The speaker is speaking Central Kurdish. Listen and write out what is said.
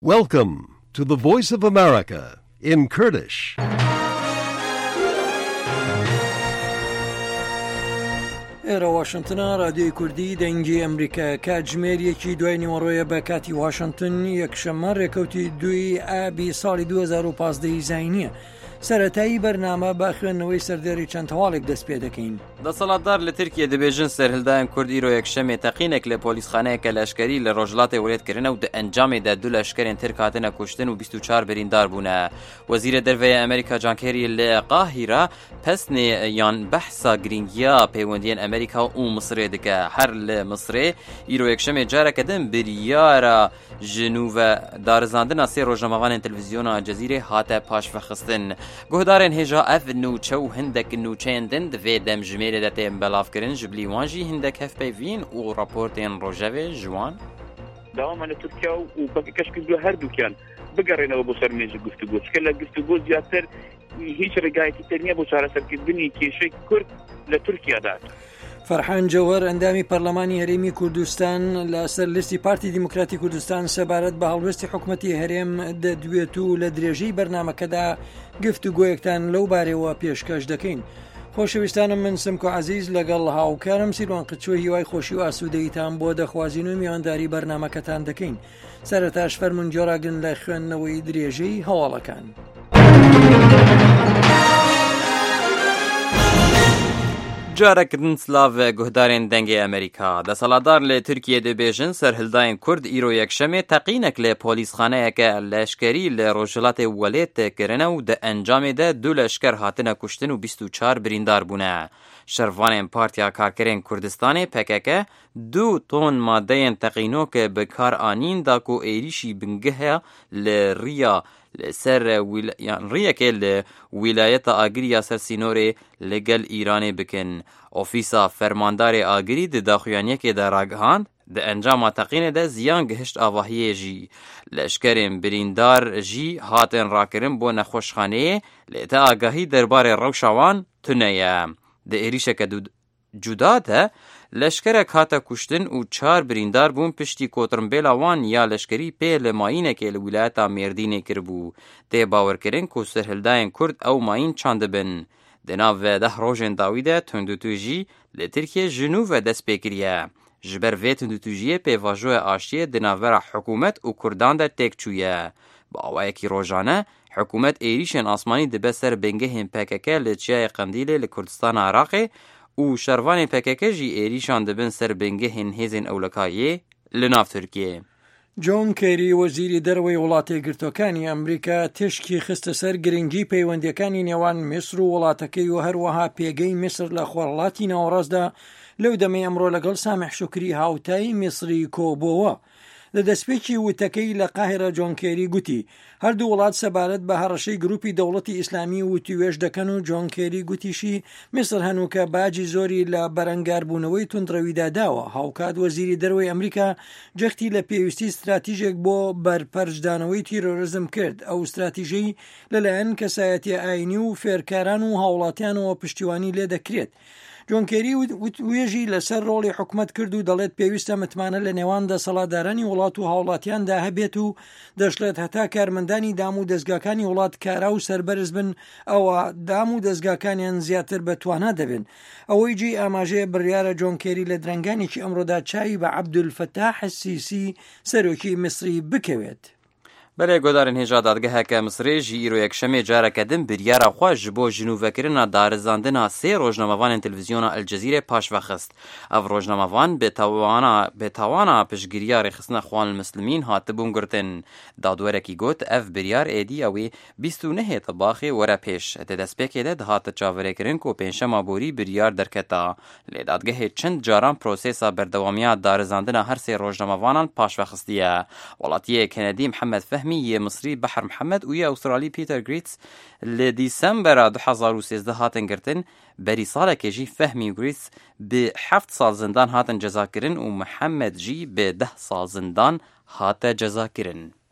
Welcome to the Voice of America in Kurdish. ئێرە واشنتنە رادیۆی کوردی دەنگی ئەمریکا کاتژمێریەکی دوای نیوەڕۆیە بە کاتی واشنتن یەکشەممە ڕێکەوتی 2 ئابی ساڵی 2015 زاینیە. سەرەتایی بەرنامە با خوێندنەوەی سەردێری چەند هەواڵێک دەست پێ دەکەین. دەسەڵاتدار لە تورکیا دەبێژن سەرهەڵدایان کورد ئیرۆ یەکشەمێ تەقینێک لە پۆلیسخانەیەکە لەشکری لە ڕۆژهەڵاتی وڵێتکردنە و ئەنجامێدا 2 لەشکرێن تر هاتنە کوشتن و 24 بریندار بوونە. وەزیرە دەرەوەی ئەمریکا جان کێری لە قاهیرە پەسنێ یان بەحسا گرنگیا پەیوەندیان ئەمریکا و مسرێ دکە. هەر لە مسرێ ئیرۆ یەکشەمێ جارەکەدەم بریارە ژنوڤە دارزاندنە سێ ڕۆژنامەوانên تەلەڤیزیۆنا جەزیرە هاتە پاشفەخستن. گۆهدارên هێژا ev nûçe û hindek nûçeyên din divê demjimêrê de tên belavkirin ji bilîwan jî hindek hevpeyvîn û raportên rojevê ji wan داوامان لە تورکیا و کەش کردووە هەردووکیان بگەڕێنەوە بۆ سەرمێژی گفتوگۆ چکە لە گفتوگۆ زیاتر هیچ ڕێگایەکی تر نییە بۆ چارەسەرکردنی کێشەی کورد لە تورکیادا. فەرحان جەوهەر ئەندامی پەرلەمانی هەرێمی کوردستان لەسەر لیستی پارتی دیموکراتی کوردستان سەبارەت بە هەڵوێستی حکوومەتی هەرێم دەدوێت و لە درێژەی بەرنامەکەدا گفتوگۆیەکتان لەو بارەوە پێشکەش دەکەین. خۆشەویستانم من سمکۆ عەزیز لەگەڵ هاوکارم سیروان قچوە هیوای خۆشی و ئاسوودەیتان بۆ دەخوازین و میوانداری بەرنامەکەتان دەکەین. سەرەتاش فەرمون جۆراگرن لە خوێندنەوەی درێژەی هەواڵەکان. جارەکردن سلااv گوهدارên dengê ئەمریکا. دەسەڵاتدار لە تورکیە دەبێژن سەرهەڵدایên کورد ئیرۆ یەکشەمێ تەقینێک لە پۆلیسخانەیەکە لەشکری لە ڕۆژهەڵاتی وەلێت تێکردنە و دە ئەنجامێدا 2 لەشکر هاتنە کوشتن و 24 بریندار بوونە. شەروانên پارتیا کارکرên کوردستانê PKK 2 تۆن مادەیên تەقینۆکە بەکار ئانین دا ku êrişî bingehê li Riya لەسەر ڕیەکێ لە ویلایەتە ئاگرییا سەر سینۆرێ لەگەل ئیرانê bikin. ئۆفیسا فەرماندارê ئاگری di daxuyaniyekê de ragihand di encama teqînê de ziyan gihişt avahiyê jî. Leşkerên birîndar jî hatin rakirin bo nexweşxaneyê lê te agahî derbarê rewşa wan tune ye. Di êrişeke cuda de leşkerek hate kuştin û 4 birîndar bûn piştî kotirinbêla wan ya leşkerî pê li mayînekê li wilayeta Mêrdînê kiribû. Tê bawerkirin ku serhildayên Kurd ew mayîn çand dibin. Di nav ve 10 rojên dawî de tundutû jî li Tirkiye ji nû ve dest pê kiriye. Ji ber vê tundutûjiyê pêvajoya aşiyê di navbera hikûmet û Kurdan de têk çûye. Bi awayekî rojane hikûmet êrişên asmanî dibe ser bingehên PKK li çiyayê Qendîlê li Kurdistana Iraqê û şervanên PKK jî êrîşan dibin ser bingehên hêzên ewlekayê li nav Tirkiyê. جۆن کێری وەزیری دەرەوەی وڵاتە یەکگرتووەکانی ئەمریکا تشکی خستە سەر گرنگی پەیوەندیەکانی نێوان میسر و وڵاتەکەی و هەروەها پێگەی میسر لە خۆرهەڵاتی ناوەڕاستدا لەو دەمەی ئەمڕۆ لەگەڵ سامح شوکری هاوتای میسری کۆبووە. لە دەستپێکی وتەکەی لە قاهرە جۆن کێری گوتی هەردوو وڵات سەبارەت بە هەڕەشەی گروپی دەوڵەتی ئیسلامی وتیوێژ دەکەن و جۆن کێری گوتیشی میسر هەنووکە باجی زۆری لە بەرەنگاربوونەوەی تونندڕەویدا داوە. هاوکات وەزیری دەرەوەی ئەمریکا جەختی لە پێویستی استراتیژێک بۆ بەرپەرشدانەوەی تیرۆریزم کرد. ئەو استراتیژەی لەلایەن کەسایەتی ئاینی و فێرکاران و هاوڵاتیانەوە پشتیوانی لێ دەکرێت. جۆن کێری وێژی لەسەر ڕۆڵی حکومت کرد و دەڵێت پێویستە متمانە لە نێوان دەسەڵاتدارانی وڵات و هاوڵاتیاندا هەبێت و دەشڵێت هەتا کارمەندانی دام و دەستگاکانی وڵات کارا و سەربەرز بن ئەوە دام و دەستگاکانیان زیاتر بەتوانە دەبن. ئەوەی جی ئاماژەیە بڕیارە جۆن کێری لە درەنگانێکی ئەمڕۆدا چاوی بە عەبدولفەتاح السیسی سەرۆکی میسری بکەوێت. بەلێ گۆدارên هێژا دادگەهەکە مسرê jî îro yekşemê carekê din biryara xwe ji bo jinûvekirina darizandina sê rojnamevanên televîzyona El Cezîrê paşvexist. Ev rojnamevan bêtawana piştgiriya rêxistina Xwan Müslimîn hatibûn girtin. Dadwerekî got ev biryar êdiya wê 29 Tebaxê were pêş. Di destpêkê de dihate çaverêkirin ku pênşema borî biryar derketa. Lê dadgehê çend caran prosêsa berdewamiya darizandina her sê rojnamevanan paşvexistiye. Welatiyê Kennedy Mihemed Fehmî یه مصری بحر محمد و یه استرالی پیتر گریتس لدیسمبر 2013 هاتن گرتن بری ساله که جی فهمی گریتس به 7 سال زندان هاتن جزا کرن و محمد جی به 10 سال زندان هات جزا کرن.